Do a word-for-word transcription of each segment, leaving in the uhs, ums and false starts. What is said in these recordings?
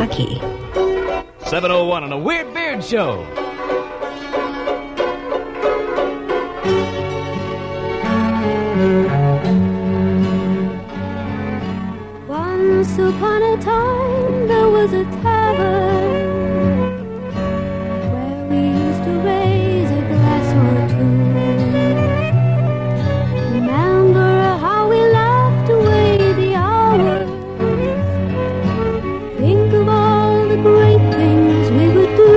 Lucky. seven oh one on a Weird Beard Show. Once upon a time there was a tavern where we used to raise a glass or two. Remember how we laughed away the hours. Think of all the great things we would do.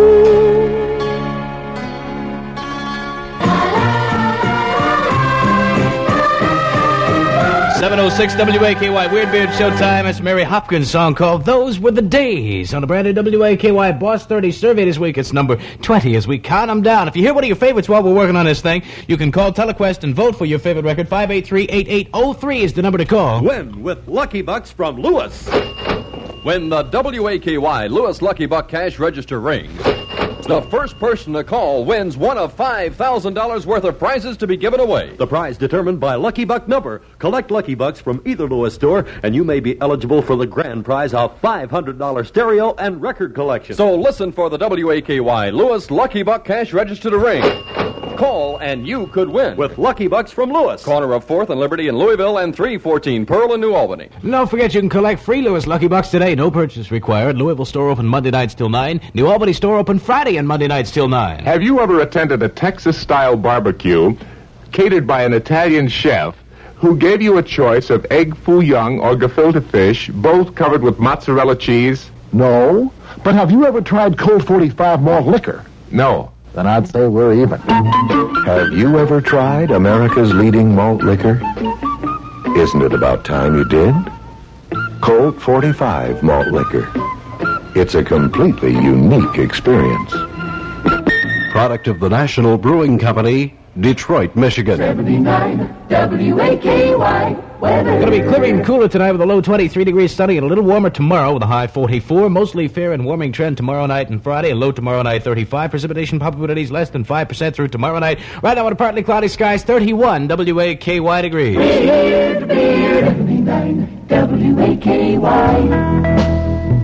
seven oh six W A K Y, Weird Beard Showtime. It's Mary Hopkins' song called Those Were the Days on the brand new W A K Y Boss thirty survey this week. It's number twenty as we count them down. If you hear one of your favorites while we're working on this thing, you can call TeleQuest and vote for your favorite record. five eight three, eight eight oh three is the number to call. Win with Lucky Bucks from Lewis. When the W A K Y Lewis Lucky Buck cash register rings, the first person to call wins one of five thousand dollars worth of prizes to be given away. The prize determined by Lucky Buck number. Collect Lucky Bucks from either Lewis store, and you may be eligible for the grand prize of five hundred dollars stereo and record collection. So listen for the W A K Y Lewis Lucky Buck cash register to ring. Call, and you could win with Lucky Bucks from Lewis. Corner of fourth and Liberty in Louisville and three fourteen Pearl in New Albany. Don't forget you can collect free Lewis Lucky Bucks today. No purchase required. Louisville store open Monday nights till nine. New Albany store open Friday and Monday nights till nine. Have you ever attended a Texas-style barbecue catered by an Italian chef who gave you a choice of egg foo young or gefilte fish, both covered with mozzarella cheese? No. But have you ever tried Colt forty-five malt liquor? No. Then I'd say we're even. Have you ever tried America's leading malt liquor? Isn't it about time you did? Colt forty-five malt liquor. It's a completely unique experience. Product of the National Brewing Company, Detroit, Michigan. seventy-nine W A K Y weather. Going to be clearer and cooler tonight with a low twenty-three degrees sunny and a little warmer tomorrow with a high forty-four. Mostly fair and warming trend tomorrow night and Friday. A low tomorrow night thirty-five. Precipitation probabilities less than five percent through tomorrow night. Right now with a partly cloudy skies, thirty-one W A K Y degrees. Weird Beard. seventy-nine W A K Y.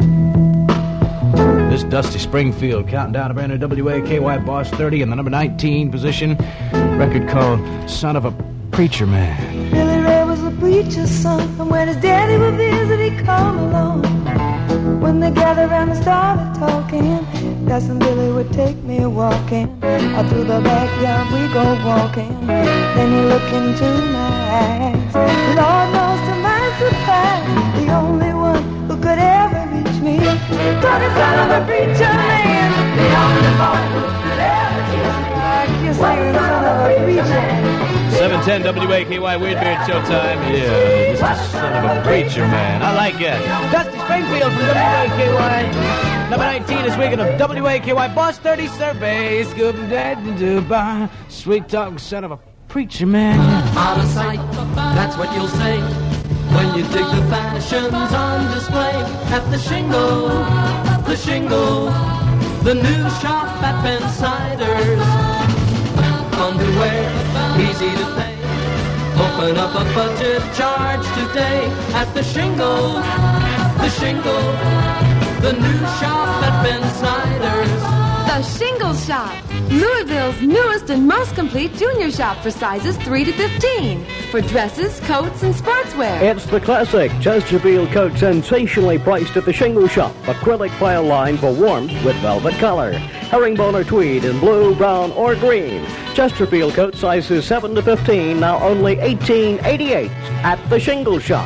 This Dusty Springfield counting down a brand new W A K Y Boss thirty in the number nineteen position. Record called Son of a Preacher Man. Billy Ray was a preacher's son, and when his daddy would visit, he'd come along. When they gathered around and started talking, Cousin Billy would take me walking. Out through the backyard we go walking. Then he looked into my eyes. Lord knows to my surprise, the only one who could ever reach me. Got the son of a preacher man, the only boy who could ever teach me. I guess he was the son of a preacher man. seven ten W A K Y Weird Beard Showtime. Yeah, this is the son of a preacher man. I like it. Dusty Springfield from W A K Y. Number nineteen this week of W A K Y Boss thirty survey. Scoop and dad and do bar. Sweet talk, son of a preacher man. Out of sight, that's what you'll say when you dig the fashions on display at the Shingle, the Shingle, the new shop at Ben Siders. Underwear, easy to pay. Open up a budget charge today at the Shingle, the Shingle, the new shop at Ben Snyder's. The Shingle Shop, Louisville's newest and most complete junior shop for sizes three to fifteen. For dresses, coats, and sportswear. It's the classic Chesterfield coat, sensationally priced at the Shingle Shop. Acrylic pile line for warmth with velvet color. Herringbone or tweed in blue, brown, or green. Chesterfield coat sizes seven to fifteen, now only eighteen eighty-eight at the Shingle Shop.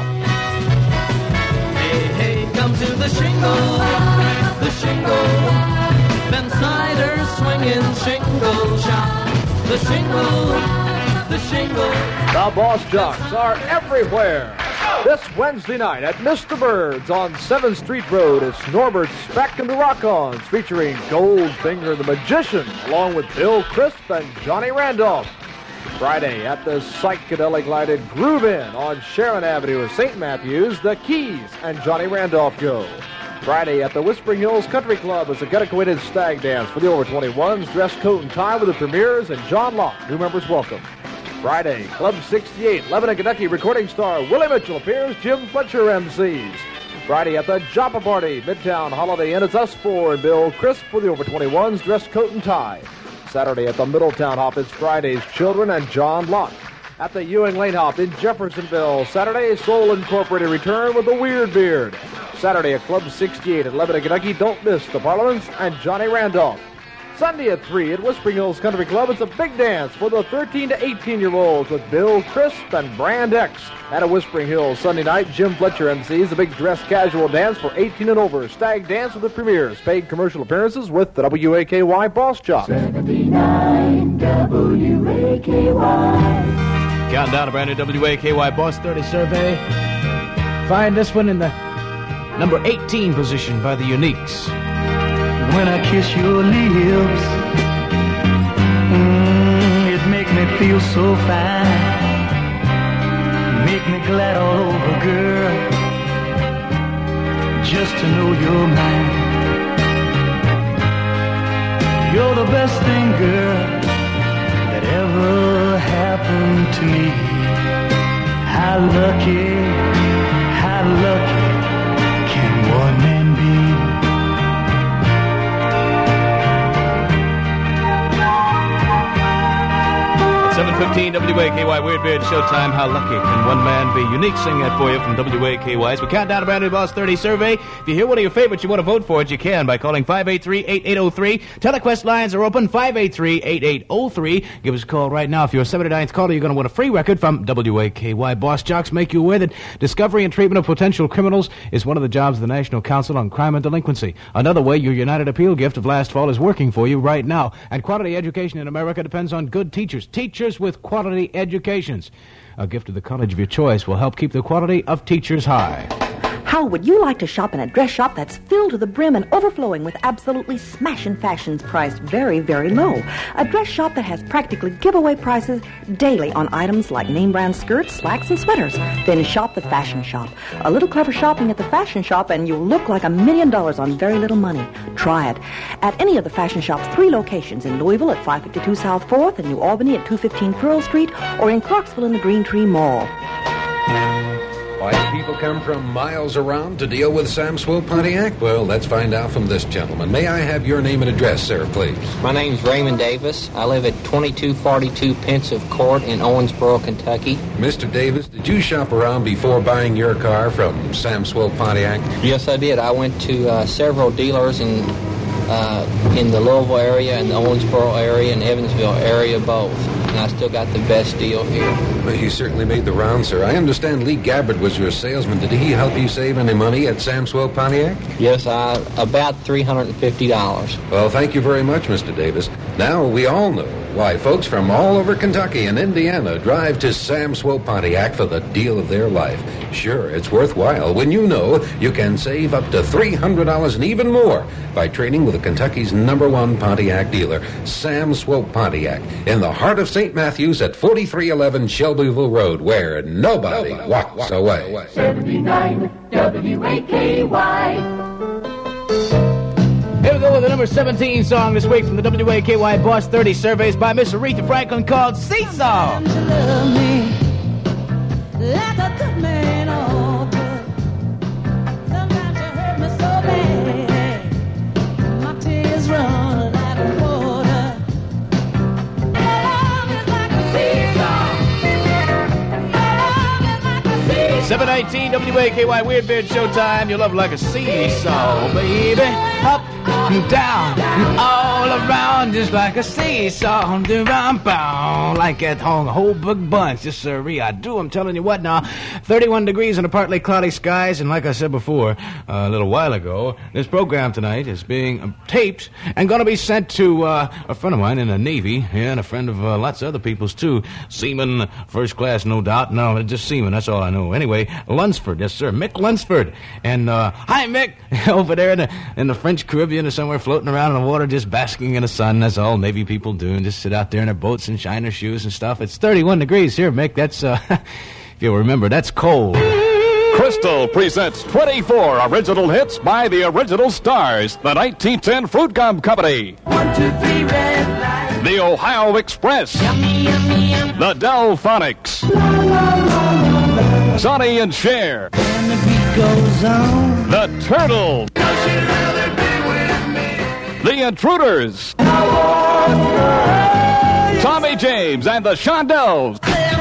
Hey, hey, come to the Shingle, the Shingle. Ben Snyder's swinging Shingle Shop. The Shingle, the Shingle. The Boss Jocks are everywhere. This Wednesday night at Mister Bird's on seventh Street Road, it's Norbert Speck and the Rock-Ons featuring Goldfinger the Magician along with Bill Crisp and Johnny Randolph. Friday at the psychedelic lighted Groove Inn on Sharon Avenue in Saint Matthews, the Keys and Johnny Randolph go. Friday at the Whispering Hills Country Club is a get-acquainted stag dance for the over twenty-ones, dress coat and tie with the premieres and John Locke, new members welcome. Friday, Club sixty-eight, Lebanon, Kentucky recording star Willie Mitchell appears, Jim Fletcher M Cs. Friday at the Joppa Party, Midtown Holiday Inn, it's us four and Bill Crisp for the over twenty-ones, dress coat and tie. Saturday at the Middletown Hop, it's Friday's Children and John Locke. At the Ewing Lane Hop in Jeffersonville, Saturday, Soul Incorporated return with the Weird Beard. Saturday at Club sixty-eight at Lebanon, Kentucky, don't miss the Parliaments and Johnny Randolph. Sunday at three at Whispering Hills Country Club, it's a big dance for the thirteen to eighteen-year-olds with Bill Crisp and Brand X. At a Whispering Hills Sunday night, Jim Fletcher M Cs the big dress casual dance for eighteen and over. Stag Dance with the premieres. Paid commercial appearances with the W A K Y Boss Jock. seventy-nine W A K Y. Counting down a brand new W A K Y Boss thirty survey. Find this one in the number eighteen position by the Uniques. When I kiss your lips, mm, it make me feel so fine. Make me glad all over, girl, just to know you're mine. You're the best thing, girl, that ever happened to me. How lucky, how lucky can one man be? seven fifteen W A K Y Weird Beard Showtime. How lucky can one man be? Unique sing that for you from W A K Y. As we count down a brand new Boss thirty survey. If you hear one of your favorites, you want to vote for it, you can by calling five eight three, eight eight zero three. Telequest lines are open, five eight three, eight eight zero three. Give us a call right now. If you're a seventy-ninth caller, you're going to win a free record from W A K Y. Boss Jocks make you aware that discovery and treatment of potential criminals is one of the jobs of the National Council on Crime and Delinquency. Another way your United Appeal gift of last fall is working for you right now. And quality education in America depends on good teachers. Teachers with quality educations. A gift of the college of your choice will help keep the quality of teachers high. How would you like to shop in a dress shop that's filled to the brim and overflowing with absolutely smashing fashions priced very, very low? A dress shop that has practically giveaway prices daily on items like name brand skirts, slacks, and sweaters. Then shop the Fashion Shop. A little clever shopping at the Fashion Shop and you'll look like a million dollars on very little money. Try it. At any of the Fashion Shop's three locations, in Louisville at five fifty-two South fourth, in New Albany at two fifteen Pearl Street, or in Clarksville in the Green Tree Mall. Why do people come from miles around to deal with Sam Swope Pontiac? Well, let's find out from this gentleman. May I have your name and address, sir, please? My name's Raymond Davis. I live at twenty-two forty-two Pensive Court in Owensboro, Kentucky. Mister Davis, did you shop around before buying your car from Sam Swope Pontiac? Yes, I did. I went to uh, several dealers in uh, in the Louisville area and the Owensboro area and Evansville area both. And I still got the best deal here. Well, you certainly made the round, sir. I understand Lee Gabbard was your salesman. Did he help you save any money at Sam Swope Pontiac? Yes, I, about three hundred fifty dollars. Well, thank you very much, Mister Davis. Now we all know why folks from all over Kentucky and Indiana drive to Sam Swope Pontiac for the deal of their life. Sure, it's worthwhile when you know you can save up to three hundred dollars and even more by trading with Kentucky's number one Pontiac dealer, Sam Swope Pontiac, in the heart of Saint Matthews at forty-three eleven Shelbyville Road, where nobody, nobody walks, walks away. away. seventy-nine W A K Y. Here we go with the number seventeen song this week from the W A K Y Boss thirty surveys by Miss Aretha Franklin called Seesaw. To love me like a good man ought to. Sometimes you hurt me so bad, my tears run like water. Your love is like a seesaw. Your love is like a seesaw. seven nineteen W A K Y Weird Beard Showtime. Your love like a seesaw, baby. Up and down, and all around, just like a seesaw. Bound like that whole, whole big bunch. Yes, sir, I do. I'm telling you what now. thirty-one degrees and a partly cloudy skies. And like I said before, uh, a little while ago, this program tonight is being uh, taped and going to be sent to uh, a friend of mine in the Navy, yeah, and a friend of uh, lots of other people's too. Seaman, first class, no doubt. No, just Seaman. That's all I know. Anyway, Lunsford, yes, sir, Mick Lunsford. And uh, hi, Mick, over there in the, in the French Caribbean or somewhere, floating around in the water, just basking in the sun. That's all Navy people do, and just sit out there in their boats and shine their shoes and stuff. It's thirty-one degrees here, Mick. That's, uh, if you'll remember, that's cold. Crystal presents twenty-four original hits by the original stars. The nineteen ten Fruit Gum Company. One, two, three, red light. The Ohio Express. Yummy, yummy, yummy. The Delphonics. Sonny and Cher. And the beat goes on. The Turtles. The Intruders. Tommy James and the Shondells.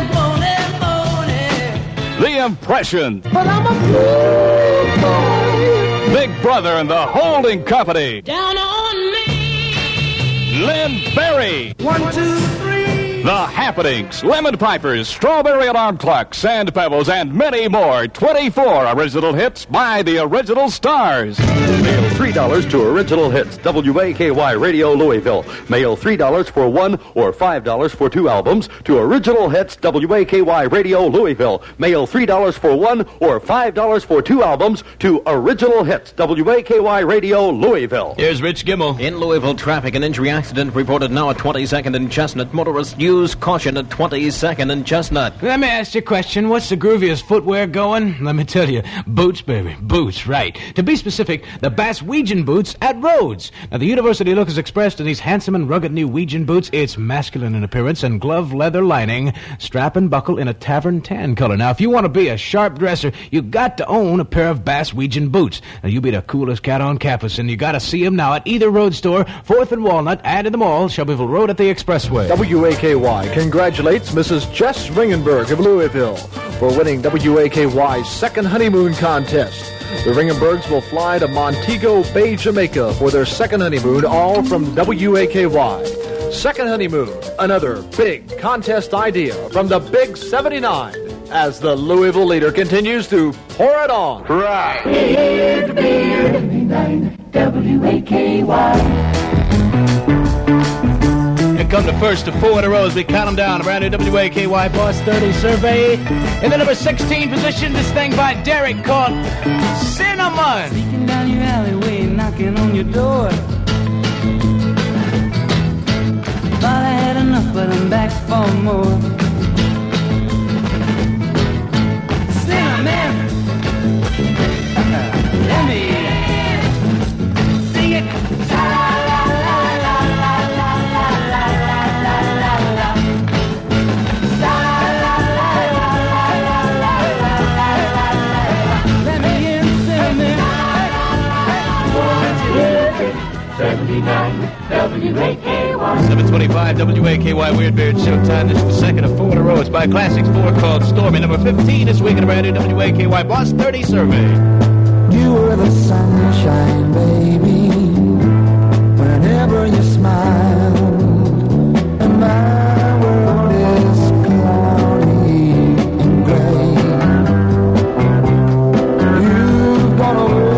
The Impressions. But I'm a fool boy. Big Brother and the Holding Company. Down on me. Lynn Berry. One, two, three. The Happenings, Lemon Pipers, Strawberry Alarm Clock, Sand Pebbles, and many more. twenty-four original hits by the original stars. Mail three dollars to Original Hits, W A K Y Radio Louisville. Mail three dollars for one or five dollars for two albums to Original Hits, W A K Y Radio Louisville. Mail three dollars for one or five dollars for two albums to Original Hits, W A K Y Radio Louisville. Here's Rich Gimmel. In Louisville, traffic and injury accident reported now at twenty-second and Chestnut. Motorists use caution at twenty-second and Chestnut. Let me ask you a question. What's the grooviest footwear going? Let me tell you. Boots, baby. Boots, right. To be specific, the Bass Weegian boots at Rhodes. Now, the university look is expressed in these handsome and rugged new Weegian boots. It's masculine in appearance and glove leather lining, strap and buckle in a tavern tan color. Now, if you want to be a sharp dresser, you got to own a pair of Bass Weegian boots. Now, you be the coolest cat on campus, and you got to see them now at either Rhodes store, fourth and Walnut, and in the mall, Shelbyville Road at the Expressway. W A K Y congratulates Missus Jess Ringenberg of Louisville for winning W A K Y's second honeymoon contest. The Ringenbergs will fly to Montego Bay, Jamaica for their second honeymoon, all from W A K Y. Second honeymoon, another big contest idea from the Big seventy-nine as the Louisville leader continues to pour it on. Right. Here's the Big seventy-nine W A K Y. Come to first of four in a row as we count them down. A brand new W A K Y Boss thirty survey. In the number sixteen position, this thing by Derek called Cinnamon. Sneaking down your alleyway, knocking on your door. Thought I had enough, but I'm back for more. Cinnamon, let me sing it. seventy-nine W A K Y. seven twenty-five W A K Y Weirdbeard Showtime. This is the second of four in a row. It's by Classics four called Stormy. Number fifteen this week in a brand new W A K Y Boss thirty survey. You were the sunshine, baby, whenever you smile. And my world is cloudy and gray. You've gone away.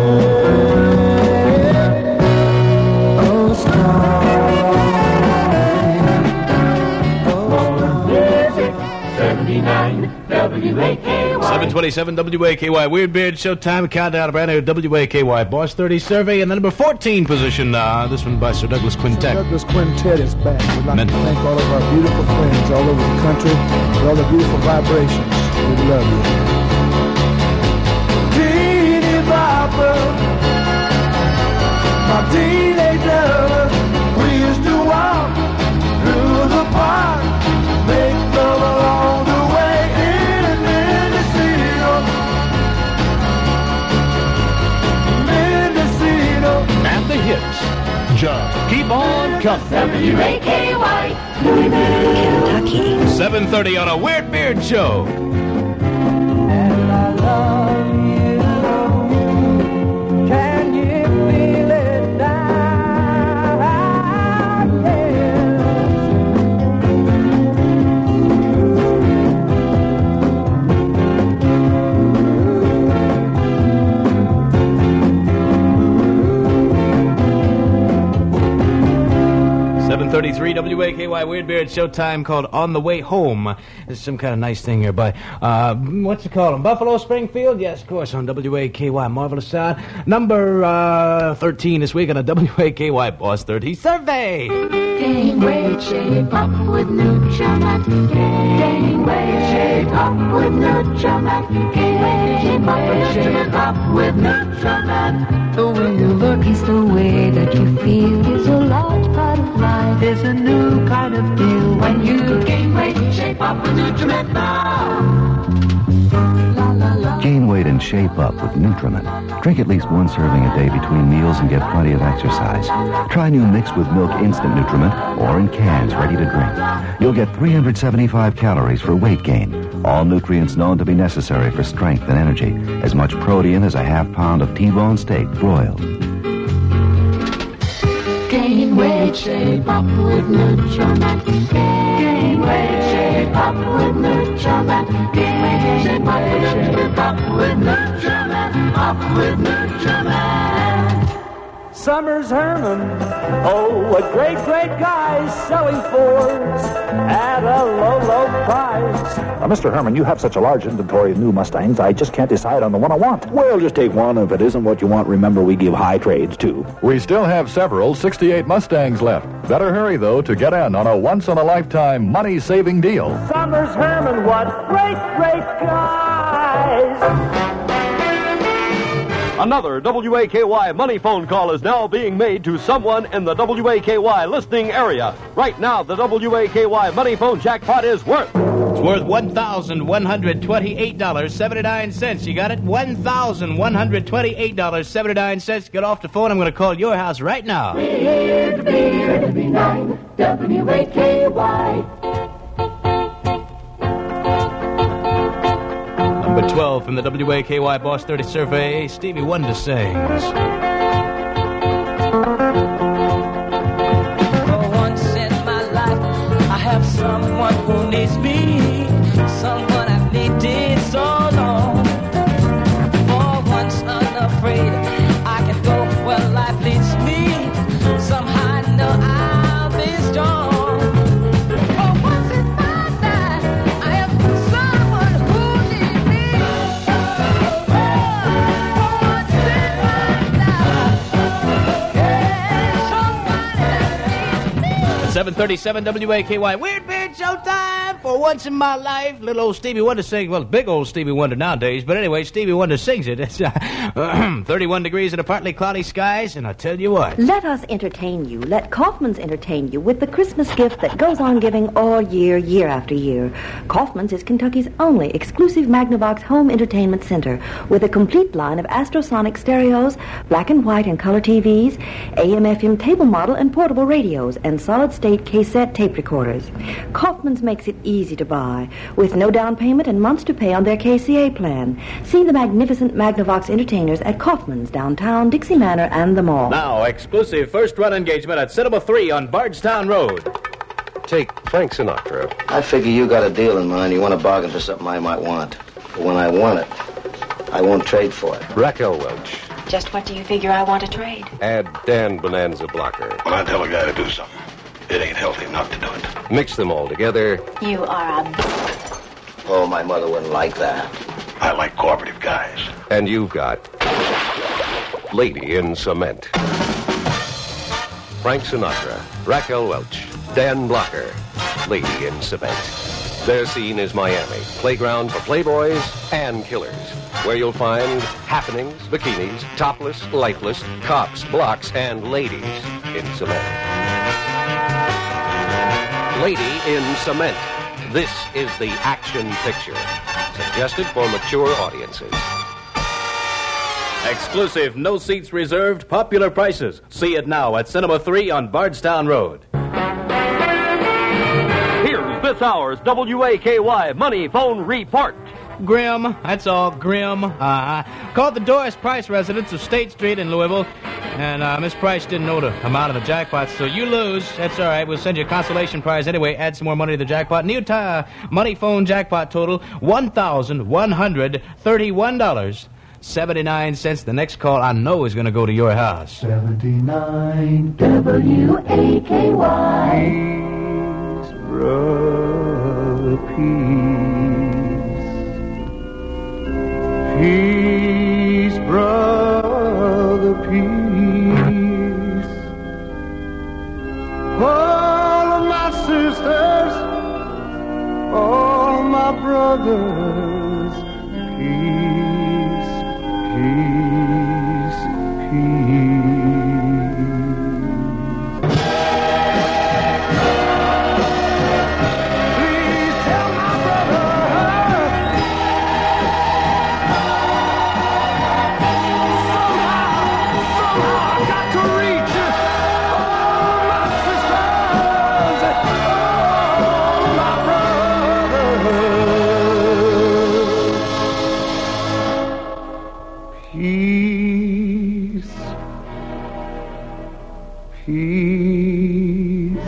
W A K Y. seven twenty-seven W A K Y Weirdbeard Showtime. Countdown, a brand new W A K Y Boss thirty survey. And the number fourteen position, uh, this one by Sir Douglas Quintet. Sir Douglas Quintet is back. We'd like Mental. to thank all of our beautiful friends all over the country for all the beautiful vibrations. We love you. Teeny bopper, my teenage lover, we used to walk through the park, make love along the way in Mendocino. Mendocino. And the hits just keep on coming. W A K Y, Louisville, Kentucky. seven thirty on a Weirdbeard Show. And I love you. Can you feel it down? Yeah. seven thirty-three W A K Y Weirdbeard Showtime called On the Way Home. This is some kind of nice thing here by, uh, what's it called? Buffalo Springfield? Yes, of course, on W A K Y Marvelous Sound. Number uh, thirteen this week on a W A K Y Boss thirty survey. Gain weight, shape up with Nutrament. Gain weight, shape up with Nutrament. Gain weight, shape up and shape up with Nutrament. The way you look is the way that you feel is a large part of life. There's a new kind of feel When you gain weight, shape up with Nutriment now. La la la. Gain weight and and shape up with Nutriment. Drink at least one serving a day between meals and get plenty of exercise. Try new Mix with Milk Instant Nutriment or in cans ready to drink. You'll get three hundred seventy-five calories for weight gain. All nutrients known to be necessary for strength and energy. As much protein as a half pound of T-bone steak broiled. Gain weight, shape up with Nutriment. Gain weight, shape up with Nutriment. Gain weight, shape up with Nutriment. Up with Nutriment. Up with Nutriment. Summers Herman, oh, a great, great guy selling Fords at a low, low price. Now, Mister Herman, you have such a large inventory of new Mustangs, I just can't decide on the one I want. Well, just take one. If it isn't what you want, remember we give high trades, too. We still have several sixty-eight Mustangs left. Better hurry, though, to get in on a once-in-a-lifetime money-saving deal. Summers Herman, what great, great guys. Another W A K Y money phone call is now being made to someone in the W A K Y listening area. Right now, the W A K Y money phone jackpot is worth... It's worth one thousand one hundred twenty-eight dollars and seventy-nine cents. You got it? one thousand one hundred twenty-eight dollars and seventy-nine cents. Get off the phone. I'm going to call your house right now. We're here to be here to be nine, W A K Y. Number twelve from the W A K Y Boss thirty survey, Stevie Wonder sings. For once in my life, I have someone who needs me, someone I've needed so long. For once unafraid, I can go where life leads me. Somehow I know I'll be strong. seven thirty-seven W A K Y. Weird Beard Showtime for once in my life. Little old Stevie Wonder sings. Well, big old Stevie Wonder nowadays. But anyway, Stevie Wonder sings it. It's uh, thirty-one degrees in a partly cloudy skies. And I'll tell you what. Let us entertain you. Let Kaufman's entertain you with the Christmas gift that goes on giving all year, year after year. Kaufman's is Kentucky's only exclusive Magnavox home entertainment center with a complete line of Astrosonic stereos, black and white and color T Vs, A M F M table model and portable radios, and solid-state cassette tape recorders. Kaufman's makes it easy to buy, with no down payment and months to pay on their K C A plan. See the magnificent Magnavox entertainers at Kaufman's, downtown, Dixie Manor, and the mall. Now, exclusive first-run engagement at Cinema three on Bardstown Road. Take Frank Sinatra. I figure you got a deal in mind. You want to bargain for something I might want. But when I want it, I won't trade for it. Raquel Welch. Just what do you figure I want to trade? Add Dan Bonanza Blocker. When I tell a guy to do something, it ain't healthy not to do it. Mix them all together. You are a... Oh, my mother wouldn't like that. I like cooperative guys. And you've got Lady in Cement. Frank Sinatra, Raquel Welch, Dan Blocker, Lady in Cement. Their scene is Miami, playground for playboys and killers, where you'll find happenings, bikinis, topless, lifeless, cops, blocks, and ladies in cement. Lady in Cement. This is the action picture. Suggested for mature audiences. Exclusive, no seats reserved, popular prices. See it now at Cinema three on Bardstown Road. Here's this hour's W A K Y Money Phone Report. Grim, that's all, grim. Uh, called the Doris Price residence of State Street in Louisville, and uh, Miss Price didn't know the amount of the jackpot, so you lose. That's all right. We'll send you a consolation prize anyway. Add some more money to the jackpot. New uh, money phone jackpot total, one thousand one hundred thirty-one dollars and seventy-nine cents. The next call I know is going to go to your house. seventy-nine W A K Y. Peace, brother, peace. Peace, brother, peace. All of my sisters, all of my brothers, peace, peace, peace. Please tell my brother peace.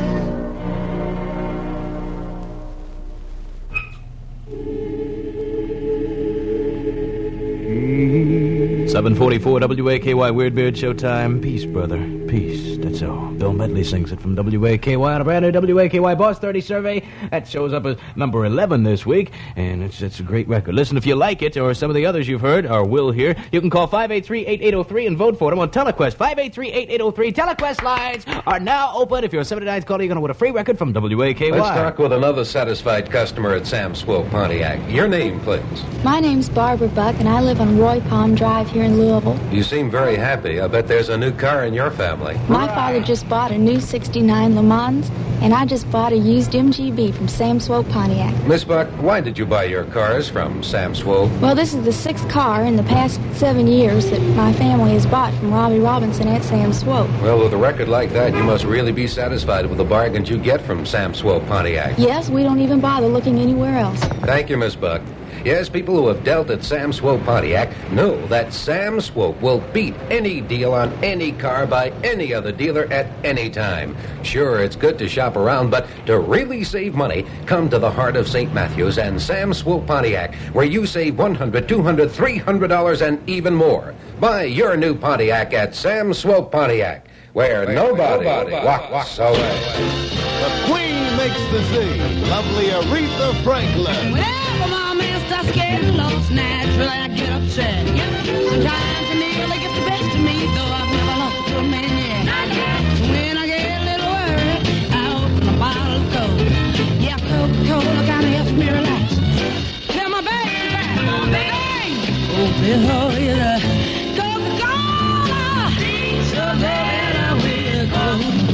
seven forty-four W A K Y Weird Beard Showtime. Peace, brother. Peace. That's all. Bill Medley sings it from W A K Y on a brand new W A K Y Boss thirty survey. That shows up as number eleven this week, and it's it's a great record. Listen, if you like it, or some of the others you've heard or will hear, you can call five eight three, eight eight zero three and vote for them on Telequest. five eight three, eight eight zero three. Telequest lines are now open. If you're a seventy-ninth caller, you're going to win a free record from W A K Y. Let's talk with another satisfied customer at Sam Swope Pontiac. Your name, please. My name's Barbara Buck, and I live on Roy Palm Drive here in Louisville. You seem very happy. I bet there's a new car in your family. My father just bought a new sixty-nine Le Mans, and I just bought a used M G B from Sam Swope Pontiac. Miss Buck, why did you buy your cars from Sam Swope? Well, this is the sixth car in the past seven years that my family has bought from Robbie Robinson at Sam Swope. Well, with a record like that, you must really be satisfied with the bargains you get from Sam Swope Pontiac. Yes, we don't even bother looking anywhere else. Thank you, Miss Buck. Yes, people who have dealt at Sam Swope Pontiac know that Sam Swope will beat any deal on any car by any other dealer at any time. Sure, it's good to shop around, but to really save money, come to the heart of Saint Matthews and Sam Swope Pontiac, where you save one hundred dollars, two hundred dollars, three hundred dollars, and even more. Buy your new Pontiac at Sam Swope Pontiac, where, where nobody, nobody walks, walks away. The Queen makes the Z, lovely Aretha Franklin. Whenever my man starts getting lost, naturally I get upset. Sometimes he nearly gets the best of me, though I've never lost a good man yet. Not yet. So when I get a little worried, I open a bottle of Coke. Yeah, Coca-Cola kind of helps me relax. Tell my baby back, oh baby, oh Bill, yeah, Coca-Cola, so then I will go.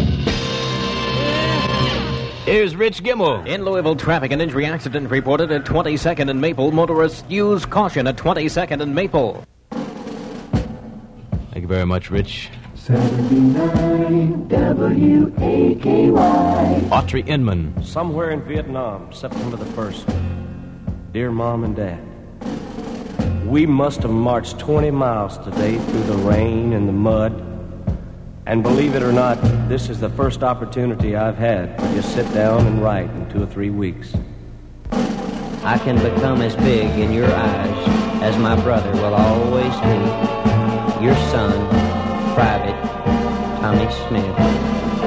Here's Rich Gimmel. In Louisville, traffic and injury accident reported at twenty-second and Maple. Motorists use caution at twenty-second and Maple. Thank you very much, Rich. seventy-nine W A K Y. Autry Inman. Somewhere in Vietnam, September the first. Dear Mom and Dad, we must have marched twenty miles today through the rain and the mud. And believe it or not, this is the first opportunity I've had to just sit down and write in two or three weeks. I can become as big in your eyes as my brother will always be. Your son, Private Tommy Smith.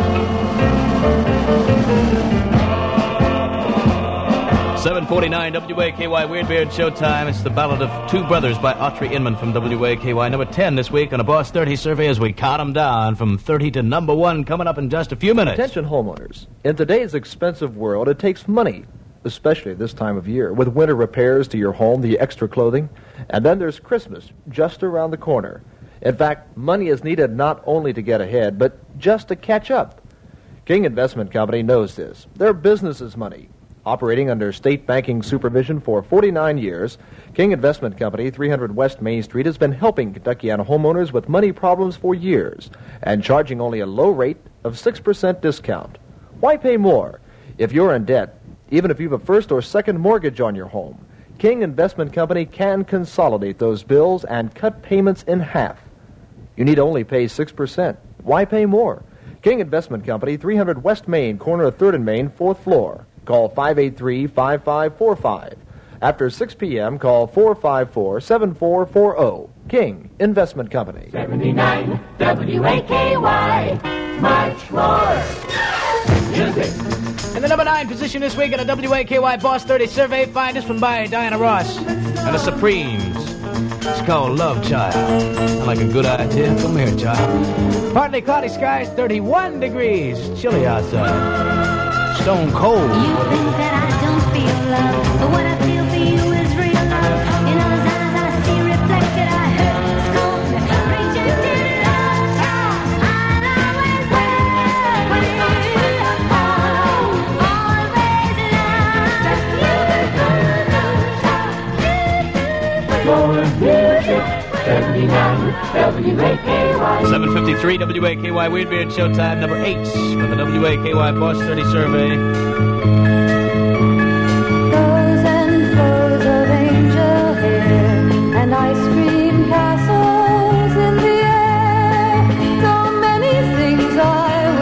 seven forty-nine W A K Y Weird Beard Showtime. It's the Ballad of Two Brothers by Autry Inman from W A K Y. Number ten this week on a Boss thirty survey as we count them down from thirty to number one coming up in just a few minutes. Attention homeowners. In today's expensive world, it takes money, especially this time of year, with winter repairs to your home, the extra clothing, and then there's Christmas just around the corner. In fact, money is needed not only to get ahead, but just to catch up. King Investment Company knows this. Their business is money. Operating under state banking supervision for forty-nine years, King Investment Company, three hundred West Main Street, has been helping Kentuckiana homeowners with money problems for years and charging only a low rate of six percent discount. Why pay more? If you're in debt, even if you have a first or second mortgage on your home, King Investment Company can consolidate those bills and cut payments in half. You need only pay six percent. Why pay more? King Investment Company, three hundred West Main, corner of third and Main, fourth floor. Call five eight three, five five four five. After six p.m., call four five four, seven four four zero. King Investment Company. seventy-nine W A K Y. Much more music. In the number nine position this week in a W A K Y Boss thirty survey, find us from by Diana Ross and the Supremes. It's called Love Child. I like a good idea. Come here, child. Partly cloudy skies, thirty-one degrees. Chilly outside. Stone cold. You think that I don't feel love, but what I feel for you is real love. In those eyes I see reflected, I heard scorn, reaching to love child. I'll always wait with you. Always love, just you. More music, seventy-nine W A K Y. seven fifty-three W A K Y Weird Beard Showtime, number eight from the W A K Y Boss thirty survey. Rows and rows of angel hair and ice cream castles in the air. So many things I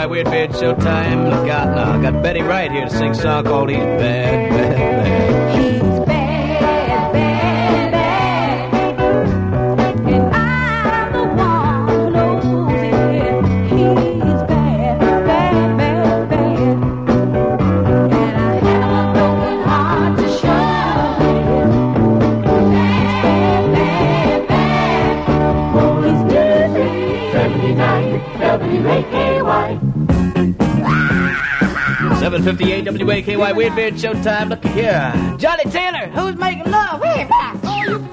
Weird Beard Showtime. Look out now. I got Betty Wright here to sing a song called He's Bad, Bad, Bad. He's bad, bad, bad. And I'm the one who knows it. He's bad, bad, bad, bad. And I have a broken heart to show it. Bad, bad, bad. Oh, he's dirty. seventy-nine W A K Y. seven fifty-eight W A K Y Weird Beard Showtime. Look here. Johnny Taylor, who's making love? Hey, Max. Oh, you